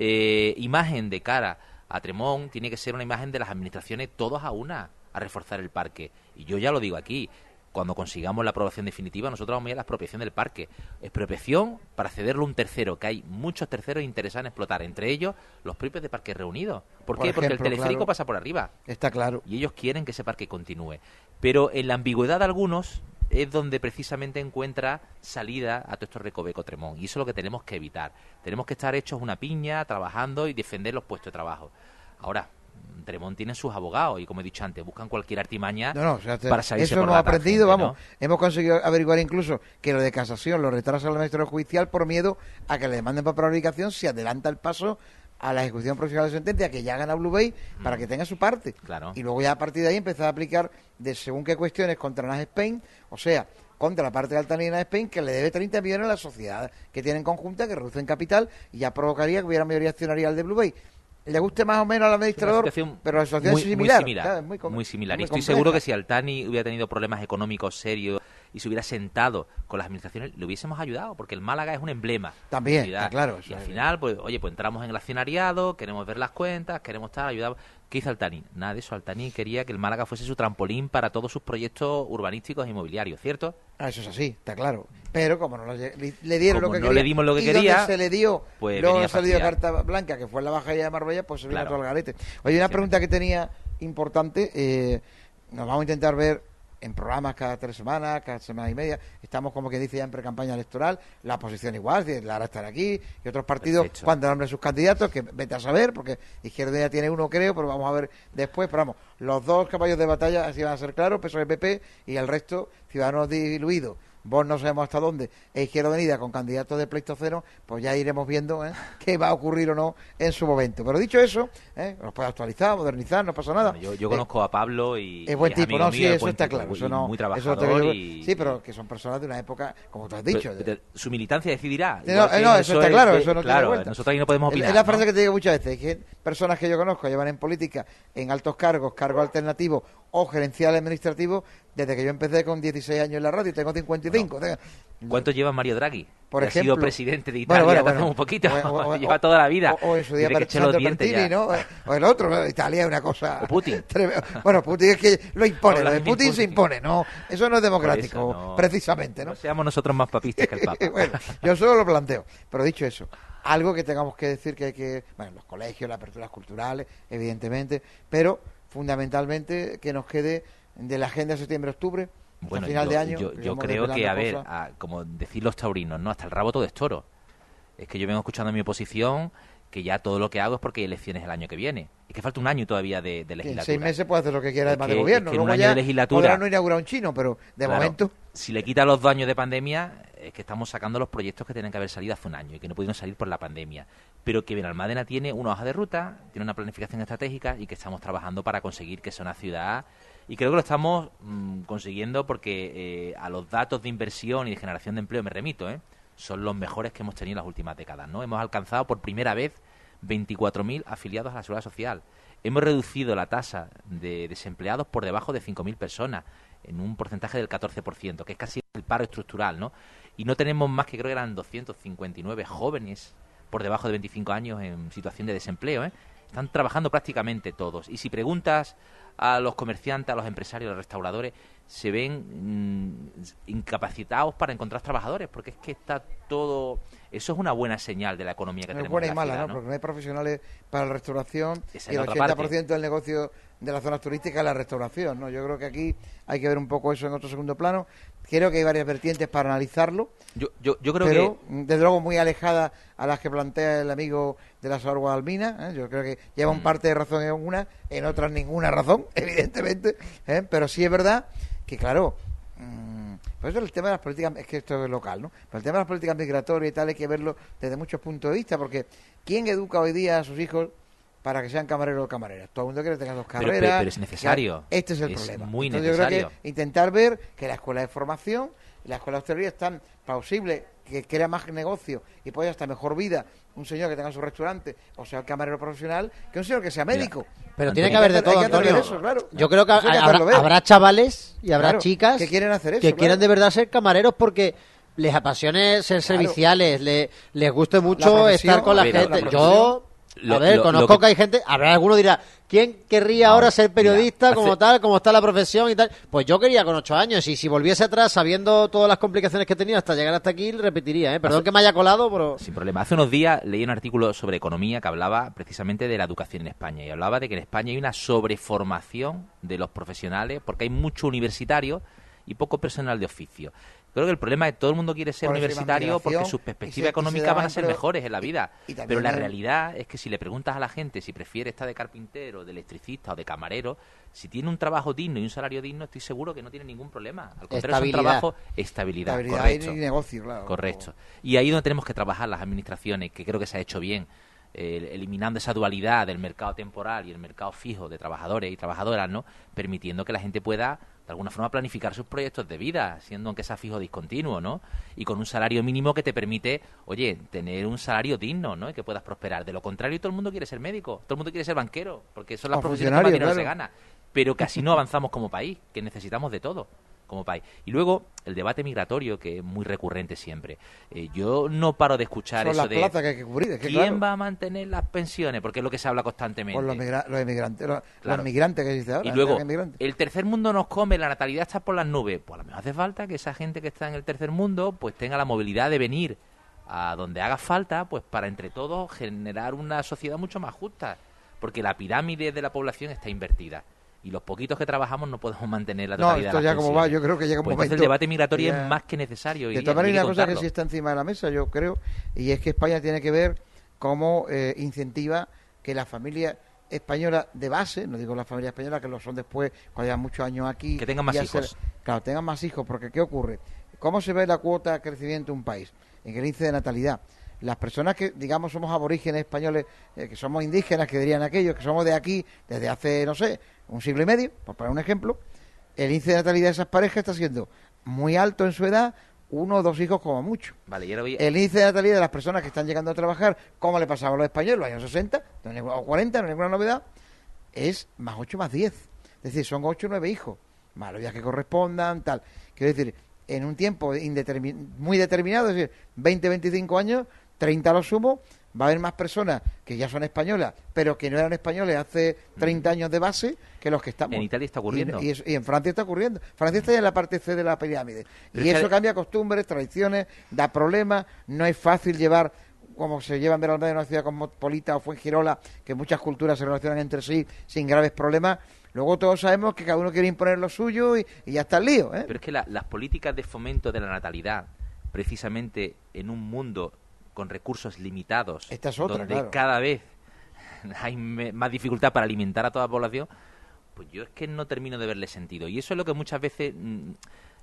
imagen de cara a Tremont tiene que ser una imagen de las administraciones todas a una, a reforzar el parque. Y yo ya lo digo aquí, cuando consigamos la aprobación definitiva, nosotros vamos a ir a la expropiación del parque. Expropiación para cederlo a un tercero, que hay muchos terceros interesados en explotar, entre ellos los propios de Parques Reunidos. ¿Por qué? Porque el teleférico pasa por arriba. Está claro. Y ellos quieren que ese parque continúe. Pero en la ambigüedad de algunos es donde precisamente encuentra salida a todo esto recoveco Tremont. Y eso es lo que tenemos que evitar. Tenemos que estar hechos una piña, trabajando y defender los puestos de trabajo. Ahora, Tremont tiene sus abogados y, como he dicho antes, buscan cualquier artimaña para salirse eso por hemos la aprendido, tangente, vamos. Hemos conseguido averiguar incluso que lo de casación lo retrasa el magistrado judicial por miedo a que le demanden por prevaricación si adelanta el paso a la ejecución provisional de sentencia, que ya gana Blue Bay para que tenga su parte. Claro. Y luego ya a partir de ahí empezar a aplicar de según qué cuestiones contra Nas Spain, o sea, contra la parte de Altamira y Nas Spain, que le debe 30 millones a la sociedad que tienen conjunta, que reducen capital y ya provocaría que hubiera mayoría accionarial de Blue Bay. Le guste más o menos al administrador, pero la situación es similar. Muy similar. Y estoy seguro que si Altani hubiera tenido problemas económicos serios y se hubiera sentado con las administraciones, le hubiésemos ayudado, porque el Málaga es un emblema. También, está claro. Y al final, pues entramos en el accionariado, queremos ver las cuentas, queremos estar ayudados. ¿Qué hizo Altani? Nada de eso. Altani quería que el Málaga fuese su trampolín para todos sus proyectos urbanísticos e inmobiliarios, ¿cierto? Eso es así, está claro. Pero como no le dieron como lo que no quería, le dimos lo que y quería, donde se le dio, pues luego se le dio carta blanca, que fue en la Baja de Marbella, pues se vino todo el garete. Oye, una pregunta que tenía importante, nos vamos a intentar ver en programas cada 3 semanas, cada semana y media. Estamos, como que dice, ya en pre-campaña electoral. La oposición igual, Lara estará aquí y otros partidos cuando nombren sus candidatos, que vete a saber, porque Izquierda Unida tiene uno, creo, pero vamos a ver después. Pero vamos, los dos caballos de batalla así van a ser claros, PSOE, PP, y el resto, Ciudadanos diluidos. Vos no sabemos hasta dónde, Izquierda Unida con candidatos de Pleistoceno, pues ya iremos viendo qué va a ocurrir o no en su momento. Pero dicho eso, nos puede actualizar, modernizar, no pasa nada. Bueno, yo conozco a Pablo y es buen tipo, ¿no? Sí, eso está claro. Eso no, muy trabajador sí, pero que son personas de una época, como tú has dicho. Pero su militancia decidirá. No, eso está claro, eso no tiene vuelta. Nosotros ahí no podemos opinar. Es la frase que te digo muchas veces, que personas que yo conozco llevan en política en altos cargos alternativos o gerenciales administrativos, desde que yo empecé con 16 años en la radio, tengo 55. ¿Cuánto lleva Mario Draghi? Por que ejemplo, ha sido presidente de Italia un poquito, lleva toda la vida. O en su día Bertini, ¿no? O el otro, ¿no? Italia es una cosa... O Putin. Bueno, Putin es que lo impone, lo de Putin se impone, ¿no, eso no es democrático, no, precisamente, ¿no? No seamos nosotros más papistas que el Papa. Bueno, yo solo lo planteo, pero dicho eso, algo que tengamos que decir que hay que... Bueno, los colegios, las aperturas culturales, evidentemente, pero fundamentalmente que nos quede de la agenda de septiembre-octubre, bueno, final de año. Yo creo que, a ver, como decir los taurinos, ¿no? Hasta el rabo todo es toro. Es que yo vengo escuchando en mi oposición que ya todo lo que hago es porque hay elecciones el año que viene. Es que falta un año todavía de legislatura. En 6 meses puede hacer lo que quiera además de gobierno. Que en luego un año de legislatura no inaugura un chino, pero de momento... si le quita los 2 años de pandemia, es que estamos sacando los proyectos que tenían que haber salido hace un año y que no pudieron salir por la pandemia. Pero que Benalmádena tiene una hoja de ruta, tiene una planificación estratégica y que estamos trabajando para conseguir que sea una ciudad. Y creo que lo estamos consiguiendo porque a los datos de inversión y de generación de empleo me remito, son los mejores que hemos tenido en las últimas décadas, ¿no? Hemos alcanzado por primera vez 24.000 afiliados a la Seguridad Social. Hemos reducido la tasa de desempleados por debajo de 5.000 personas, en un porcentaje del 14%, que es casi el paro estructural, ¿no? Y no tenemos más que, creo que eran 259 jóvenes por debajo de 25 años en situación de desempleo, Están trabajando prácticamente todos. Y si preguntas a los comerciantes, a los empresarios, a los restauradores, se ven incapacitados para encontrar trabajadores, porque es que está todo... Eso es una buena señal de la economía que tenemos buena en y la mala, ciudad, ¿no? Porque no hay profesionales para la restauración Esa y es el la otra 80% parte. del negocio de las zonas turísticas es la restauración, ¿no? Yo creo que aquí hay que ver un poco eso en otro segundo plano. Creo que hay varias vertientes para analizarlo, Yo creo pero que... desde luego muy alejadas a las que plantea el amigo de la Salud Guadalmina, Yo creo que lleva un parte de razón en una, en otras ninguna razón, evidentemente, pero sí es verdad que, claro, por eso el tema de las políticas, es que esto es local, ¿no? Pero el tema de las políticas migratorias y tal hay que verlo desde muchos puntos de vista, porque ¿quién educa hoy día a sus hijos para que sean camareros o camareras? Todo el mundo quiere que tengan 2 carreras. Pero es necesario. Este es el Es problema. muy Entonces, necesario. yo creo que intentar ver que la escuela de formación y la escuela de hostelería están plausibles, que crea más negocio y puede hasta mejor vida un señor que tenga su restaurante o sea el camarero profesional que un señor que sea médico. Pero Antonio, tiene que haber de todo, hay que hacer Antonio. eso, claro. Yo creo que Eso hay que hacerlo ver. habrá chavales y habrá Claro, chicas que quieren hacer eso, que quieran claro. de verdad ser camareros porque les apasione ser serviciales, les guste mucho profesión, estar con la a ver, la gente. profesión. Yo, conozco que hay gente, habrá alguno dirá, ¿quién querría ahora ser periodista mira, como tal, como está la profesión y tal? Pues yo quería con 8 años y si volviese atrás sabiendo todas las complicaciones que he tenido hasta llegar hasta aquí, repetiría, Perdón que me haya colado, pero... Sin problema. Hace unos días leí un artículo sobre economía que hablaba precisamente de la educación en España y hablaba de que en España hay una sobreformación de los profesionales porque hay mucho universitario y poco personal de oficio. Creo que el problema es que todo el mundo quiere ser Por eso hay universitario más porque migración sus y perspectivas se da económicas van a más ser empleo. mejores en la vida. Y también Pero la hay- realidad es que si le preguntas a la gente si prefiere estar de carpintero, de electricista o de camarero, si tiene un trabajo digno y un salario digno, estoy seguro que no tiene ningún problema. Al contrario, es un Estabilidad. trabajo... Estabilidad, Estabilidad correcto. y negocio, claro. Correcto. Y ahí es donde tenemos que trabajar las administraciones, que creo que se ha hecho bien, eliminando esa dualidad del mercado temporal y el mercado fijo de trabajadores y trabajadoras, ¿no? Permitiendo que la gente pueda, de alguna forma, planificar sus proyectos de vida, siendo aunque sea fijo discontinuo, ¿no? Y con un salario mínimo que te permite, oye, tener un salario digno, ¿no? Y que puedas prosperar. De lo contrario, todo el mundo quiere ser médico, todo el mundo quiere ser banquero, porque son las O profesiones que más funcionario, dinero se claro. gana. Pero casi no avanzamos como país, que necesitamos de todo como país. Y luego, el debate migratorio, que es muy recurrente siempre. Yo no paro de escuchar Son eso las de plazas que hay que cubrir. Es que, ¿quién claro, va a mantener las pensiones? Porque es lo que se habla constantemente. por los inmigrantes, los Claro. migrantes que dice ahora. Y luego, los inmigrantes. el tercer mundo nos come, la natalidad está por las nubes. Pues a lo mejor hace falta que esa gente que está en el tercer mundo pues tenga la movilidad de venir a donde haga falta, pues para entre todos generar una sociedad mucho más justa. Porque la pirámide de la población está invertida. Y los poquitos que trabajamos no podemos mantener la No, totalidad esto de ya las como pensiones. va, yo creo que llega un Pues entonces momento... el debate migratorio ya- es más que necesario. hoy De día, todas maneras, y hay hay una que cosa que contarlo. sí está encima de la mesa, yo creo, y es que España tiene que ver cómo incentiva que la familia española de base, no digo la familia española, que lo son después, cuando llevan muchos años aquí... Que tengan más ya hijos. claro, tengan más hijos, porque ¿qué ocurre? ¿Cómo se ve la cuota de crecimiento de un país? En el índice de natalidad. Las personas que, digamos, somos aborígenes españoles, que somos indígenas, que dirían aquellos, que somos de aquí desde hace, no sé, un siglo y medio, por poner un ejemplo, el índice de natalidad de esas parejas está siendo muy alto en su edad, 1 o 2 hijos como mucho. Vale, y ahora voy... El índice de natalidad de las personas que están llegando a trabajar, como le pasaba a los españoles en los años 60 o 40, no hay ninguna novedad, es más 8 más 10. Es decir, son 8 o 9 hijos, más los días que correspondan, tal. Quiero decir, en un tiempo muy determinado, es decir, 20, 25 años, 30 a lo sumo, va a haber más personas que ya son españolas, pero que no eran españoles hace 30 años de base, que los que estamos. En Italia está ocurriendo. Y en Francia está ocurriendo. Francia está ya en la parte C de la pirámide. Pero Y es que- eso cambia costumbres, tradiciones, da problemas, no es fácil llevar, como se lleva en Benalmádena, en una ciudad cosmopolita o Fuengirola, que muchas culturas se relacionan entre sí sin graves problemas. Luego todos sabemos que cada uno quiere imponer lo suyo y ya está el lío, ¿eh? Pero es que las políticas de fomento de la natalidad, precisamente en un mundo con recursos limitados, Esta es otra, donde claro. cada vez hay más dificultad para alimentar a toda la población, pues yo es que no termino de verle sentido. Y eso es lo que muchas veces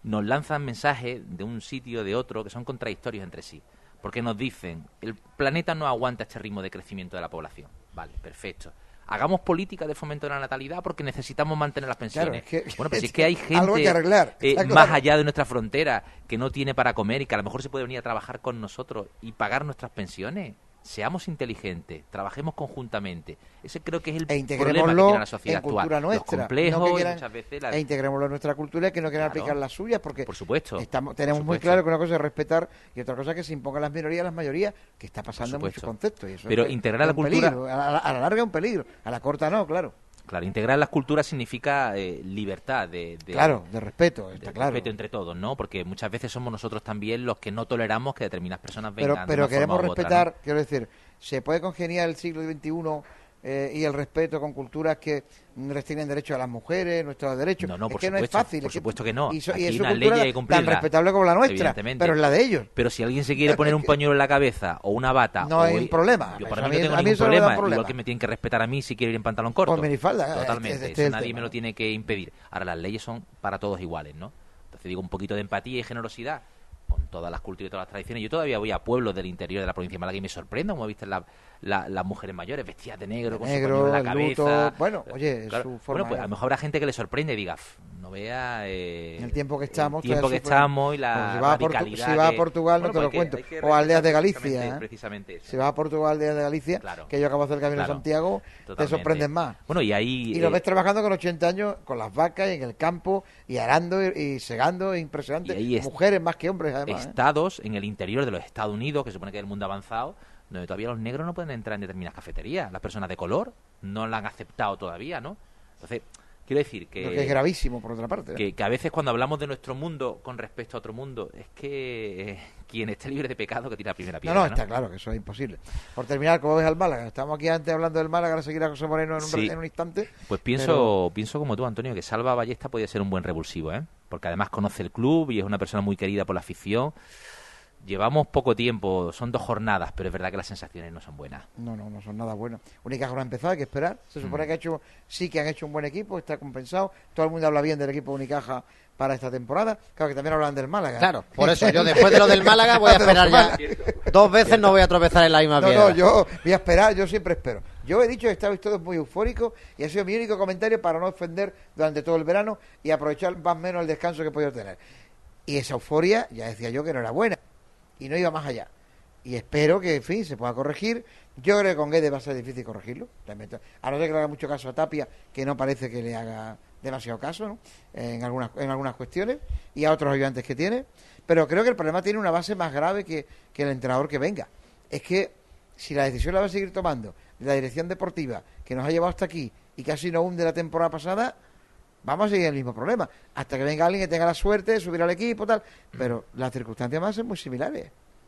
nos lanzan mensajes de un sitio, de otro, que son contradictorios entre sí. Porque nos dicen, el planeta no aguanta este ritmo de crecimiento de la población. Vale, perfecto. Hagamos política de fomento de la natalidad porque necesitamos mantener las pensiones. Claro, bueno, pues si es que hay algo hay que gente arreglar, está más claro. allá de nuestra frontera que no tiene para comer y que a lo mejor se puede venir a trabajar con nosotros y pagar nuestras pensiones. Seamos inteligentes, trabajemos conjuntamente. Ese creo que es el problema que integrémoslo tiene la sociedad en cultura actual. nuestra. Los complejos, no que y quieran, muchas veces integrémoslo en nuestra cultura y que no quieran Claro. aplicar las suyas, porque Por supuesto. tenemos por muy supuesto. claro que una cosa es respetar y otra cosa es que se impongan las minorías a las mayorías, que está pasando en supuesto. muchos conceptos. Y eso Pero es integrar la un cultura- peligro. A la larga es un peligro, a la corta no, claro. Claro, integrar las culturas significa libertad de Claro, de respeto, de está claro. respeto entre todos, ¿no? Porque muchas veces somos nosotros también los que no toleramos que determinadas personas Pero, vengan de pero una queremos forma u otra, respetar, ¿no? quiero decir, ¿se puede congeniar el siglo XXI y el respeto con culturas que restringen derechos a las mujeres, nuestros derechos? No, es por que no es supuesto, fácil. por es que- supuesto que no. Y, Aquí es una una ley cultura hay que cumplirla, tan respetable como la nuestra, evidentemente. pero es la de ellos. Pero si alguien se quiere poner un pañuelo en la cabeza o una bata... No o hay un problema. Yo Eso para a mí no mí- tengo a mí ningún eso no me da problema. problema. Igual que me tienen que respetar a mí si quiero ir en pantalón corto. Con minifalda. Totalmente. Este es Eso el nadie tema, me lo ¿no? tiene que impedir. Ahora, las leyes son para todos iguales, ¿no? Entonces digo, un poquito de empatía y generosidad con todas las culturas y todas las tradiciones. Yo todavía voy a pueblos del interior de la provincia de Málaga y me sorprendo como he visto las mujeres mayores vestidas de negro, con su Negro, pañuelo en la el luto. cabeza. Bueno, oye, Claro. su forma Bueno, pues de- a lo mejor habrá gente que le sorprende y diga, no vea En el tiempo que estamos, el tiempo que todavía sufren. estamos y la Bueno, si vas a radicalidad si vas a que- Portugal, no Bueno, te lo pues cuento. hay que O a aldeas de respetar Galicia, precisamente eso. Si vas a Portugal, aldeas de Galicia, Claro. que yo acabo de hacer el camino Claro. de Santiago, te Totalmente. sorprendes más. Bueno, y ahí... Y lo ves trabajando con 80 años, con las vacas y en el campo, y arando y segando, es impresionante. Y ahí Mujeres más que hombres, además. estados en el interior de los Estados Unidos, que se supone que es el mundo avanzado, donde todavía los negros no pueden entrar en determinadas cafeterías. Las personas de color no la han aceptado todavía, ¿no? Entonces, quiero decir Lo que es gravísimo, por otra parte. que a veces cuando hablamos de nuestro mundo con respecto a otro mundo, es que quien esté libre de pecado que tira la primera piedra, No, está claro que eso es imposible. Por terminar, ¿cómo ves al Málaga? Estamos aquí antes hablando del Málaga, ahora seguirá José Moreno Sí. en un instante. Pues pienso como tú, Antonio, que Salva Ballesta podría ser un buen revulsivo, ¿eh? Porque además conoce el club y es una persona muy querida por la afición. Llevamos poco tiempo, son 2 jornadas, pero es verdad que las sensaciones no son buenas. No son nada buenos. Unicaja no ha empezado, hay que esperar. Se supone que han hecho un buen equipo, está compensado. Todo el mundo habla bien del equipo Unicaja para esta temporada. Claro que también hablan del Málaga. Claro, por eso yo después de lo del Málaga voy a esperar ya. 2 veces no voy a tropezar en la misma piedra. yo voy a esperar, yo siempre espero. Yo he dicho que estabais todos muy eufóricos y ha sido mi único comentario para no ofender durante todo el verano y aprovechar más o menos el descanso que he podido tener. Y esa euforia, ya decía yo que no era buena y no iba más allá. Y espero que, en fin, se pueda corregir. Yo creo que con Guedes va a ser difícil corregirlo. A no ser que le haga mucho caso a Tapia, que no parece que le haga demasiado caso, ¿no? En algunas cuestiones, y a otros ayudantes que tiene. Pero creo que el problema tiene una base más grave que el entrenador que venga. Es que si la decisión la va a seguir tomando la dirección deportiva, que nos ha llevado hasta aquí y casi nos hunde la temporada pasada, vamos a seguir el mismo problema. Hasta que venga alguien que tenga la suerte de subir al equipo, tal. Pero las circunstancias van a ser muy similares.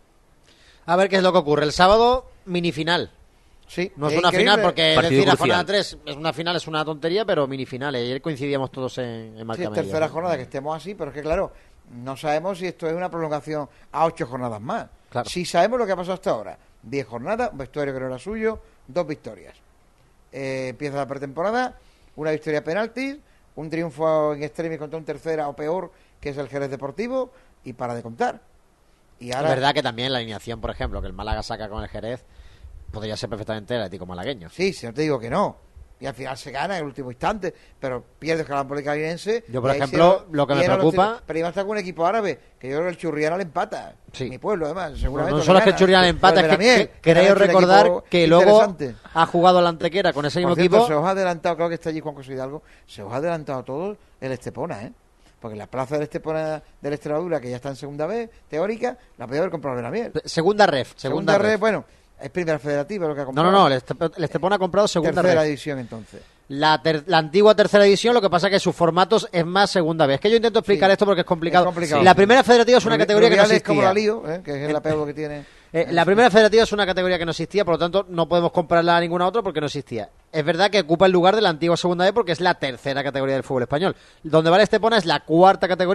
A ver qué es lo que ocurre. El sábado, minifinal. Sí, No es una final porque Partido decir la crucial. jornada 3 es una final, es una tontería, pero minifinal. Ayer coincidíamos todos en Sí, Marca es Media. tercera jornada que estemos así, pero es que claro, no sabemos si esto es una prolongación a 8 jornadas más. Claro. Sí sabemos lo que ha pasado hasta ahora. 10 jornadas, un vestuario que no era suyo, 2 victorias. Empieza la pretemporada, una victoria a penaltis, un triunfo en extremis contra un tercera o peor, que es el Jerez Deportivo, y para de contar. Y Es ahora, verdad que también la alineación, por ejemplo, que el Málaga saca con el Jerez, podría ser perfectamente el Atlético malagueño. sí, si no te digo que no. Y al final se gana en el último instante, pero pierdes con la Policalinense. Yo, por y ahí ejemplo, lo que me llegan los preocupa- tiros. Pero iba a estar con un equipo árabe, que yo creo que el Churriana le empata. Sí. Mi pueblo, además, No, seguramente. no solo es que el Churriana empata, es que creo recordar que luego ha jugado la Antequera con ese mismo Por cierto, equipo. se os ha adelantado, creo que está allí Juan José Hidalgo, se os ha adelantado todo el Estepona, ¿eh? Porque la plaza del Estepona de la Extremadura, que ya está en segunda vez, teórica, la podía haber comprado Benamiel. Segunda ref. Segunda red, bueno, es primera federativa lo que ha No, comprado. no, el Estepona ha comprado segunda tercera ref. edición, entonces. La antigua tercera edición, lo que pasa es que sus formatos es más segunda vez. Es que yo intento explicar Sí, esto porque es complicado. es complicado. La primera federativa es una categoría que no Rubiales es como existía. la Lío, que es el apego que tiene. La primera federativa es una categoría que no existía, por lo tanto no podemos compararla a ninguna otra porque no existía. Es verdad que ocupa el lugar de la antigua segunda vez porque es la tercera categoría del fútbol español. Donde vale Estepona es la cuarta categoría,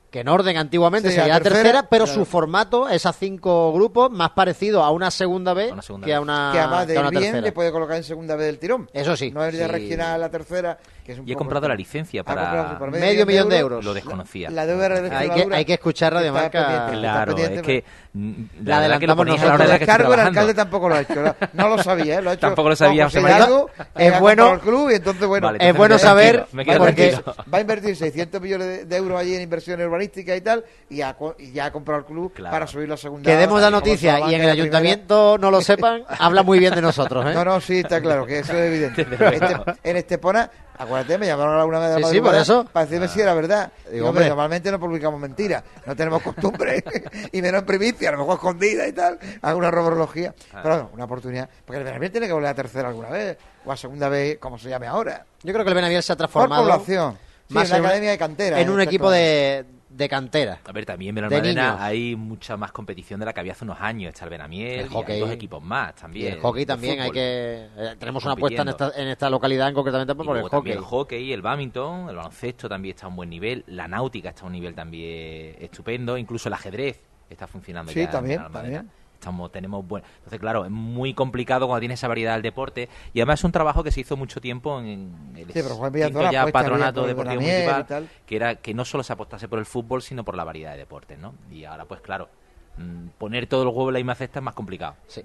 que en orden antiguamente Sí, sería la la tercera, tercera, pero claro. su formato es a 5 grupos, más parecido a una segunda B Una segunda que a B. una, que además que de a una bien tercera. le puede colocar en segunda vez del tirón. Eso sí. No es de Sí. regional a la tercera, que es un Y he poco comprado el- la licencia Ha comprado para... por medio millón de euros. Lo desconocía. La deuda de Hay que- Extremadura hay que escuchar Radio está Marca. pendiente, está Claro, pendiente, es que... La verdad que lo adelantamos ponéis a la nosotros. hora de la el que estoy cargo el trabajando. alcalde tampoco lo ha hecho, no lo sabía, lo ha hecho Tampoco lo sabía, con José José María. Hidalgo, Es ha bueno- comprado el club y entonces bueno, Vale, Es entonces bueno me quedo saber, tranquilo, me quedo porque- tranquilo. va a invertir 600 millones de euros allí en inversiones urbanísticas y tal, y ya ha comprado el club Claro. para subir la segunda. Que demos la como noticia Salamanca y en el la primera. ayuntamiento no lo sepan, habla muy bien de nosotros, ¿eh? No, sí, está claro, que eso es evidente. En Estepona, acuérdate, me llamaron alguna vez de la Sí, por madrugada eso. para decirme si era verdad. Digo, hombre. normalmente no publicamos mentiras, no tenemos costumbre, y menos en primicia, a lo mejor escondida y tal, alguna rumorología. Pero bueno, una oportunidad, porque el Benaviel tiene que volver a tercera alguna vez, o a segunda vez, como se llame ahora. Yo creo que el Benaviel se ha Por transformado población. Sí, más en una en academia de cantera. en un está equipo claro. de cantera. A ver, también en De Benalmádena niños. hay mucha más competición de la que había hace unos años. Está el Benamiel, El y hockey. hay 2 equipos más Y también. el hockey de también hay fútbol. que... tenemos una apuesta Compitiendo. en esta localidad concretamente Y por el luego hockey. también el hockey, el badminton, el baloncesto también está a un buen nivel, la náutica está a un nivel también estupendo, incluso el ajedrez está funcionando Sí, ya en también, Benalmádena. también. Tenemos buen... Entonces, claro, es muy complicado cuando tienes esa variedad del deporte y además es un trabajo que se hizo mucho tiempo en el Sí, pero Juan extinto Villazona ya apuesta bien patronato por el deportivo Benamiel y municipal, tal. que era que no solo se apostase por el fútbol, sino por la variedad de deportes, ¿no? Y ahora, pues claro, poner todo el huevo en la misma cesta es más complicado. Sí.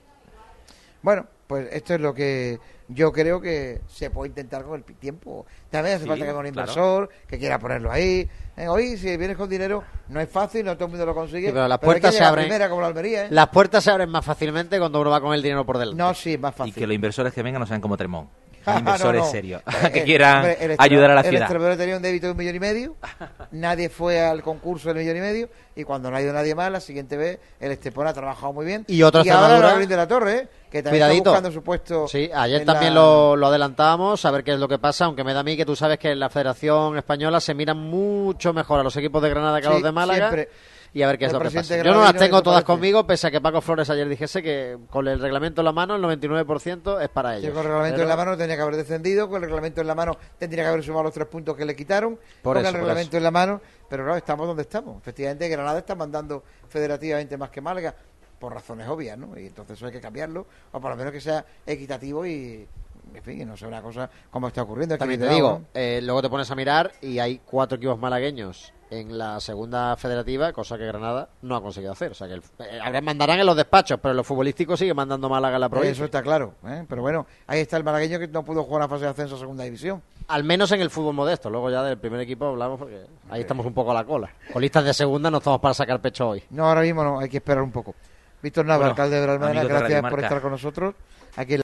Bueno, pues esto es lo que yo creo que se puede intentar con el tiempo. También hace Sí, falta que haya un claro. inversor que quiera ponerlo ahí. Hoy, si vienes con dinero, no es fácil, no todo el mundo lo consigue. Sí, pero las hay que puertas se llegar a abren. primera, como la Almería, ¿eh? Las puertas se abren más fácilmente cuando uno va con el dinero por delante. No, sí, es más Y fácil. que los inversores que vengan no sean como Tremont. No, Inversores no. serios, Eh, que quieran hombre, el ayudar a la El ciudad. Extremadura tenía un débito de 1,5 millones. Nadie fue al concurso del 1,5 millones. Y cuando no ha ido nadie más, la siguiente vez el Estepona ha trabajado muy bien. Y otro ahora Extremadura- Laurín de la Torre, que también Cuidadito. está buscando su puesto. Sí, ayer en también la- lo adelantábamos, a ver qué es lo que pasa, aunque me da a mí que tú sabes que en la Federación Española se miran mucho mejor a los equipos de Granada que a Sí, los de Málaga. siempre. Y a ver qué es El lo que presidente pasa. Yo no las granadino, tengo ¿qué te todas parece? conmigo, pese a que Paco Flores ayer dijese que con el reglamento en la mano el 99% es para Sí, ellos. con el reglamento Pero- en la mano tenía que haber descendido, con el reglamento en la mano tendría que haber sumado los 3 puntos que le quitaron, Por con eso, el por reglamento eso. en la mano, pero claro, estamos donde estamos. Efectivamente, Granada está mandando federativamente más que Málaga, por razones obvias, ¿no? Y entonces eso hay que cambiarlo, o por lo menos que sea equitativo y, en fin, que no sea una cosa como está ocurriendo. Aquí También en te Bilbao, digo, luego te pones a mirar y hay 4 equipos malagueños en la segunda federativa, cosa que Granada no ha conseguido hacer. O sea, que mandarán en los despachos, pero en lo futbolístico sigue mandando Málaga en la ¿no? provincia. Eso está claro, ¿eh? Pero bueno, ahí está el malagueño que no pudo jugar la fase de ascenso a segunda división. Al menos en el fútbol modesto. Luego ya del primer equipo hablamos porque ahí estamos un poco a la cola. Colistas de segunda no estamos para sacar pecho hoy. No, ahora mismo no, hay que esperar un poco. Víctor Nava, Bueno, alcalde de Benalmádena, amigos de Radio gracias por Marca. estar con nosotros. Aquí en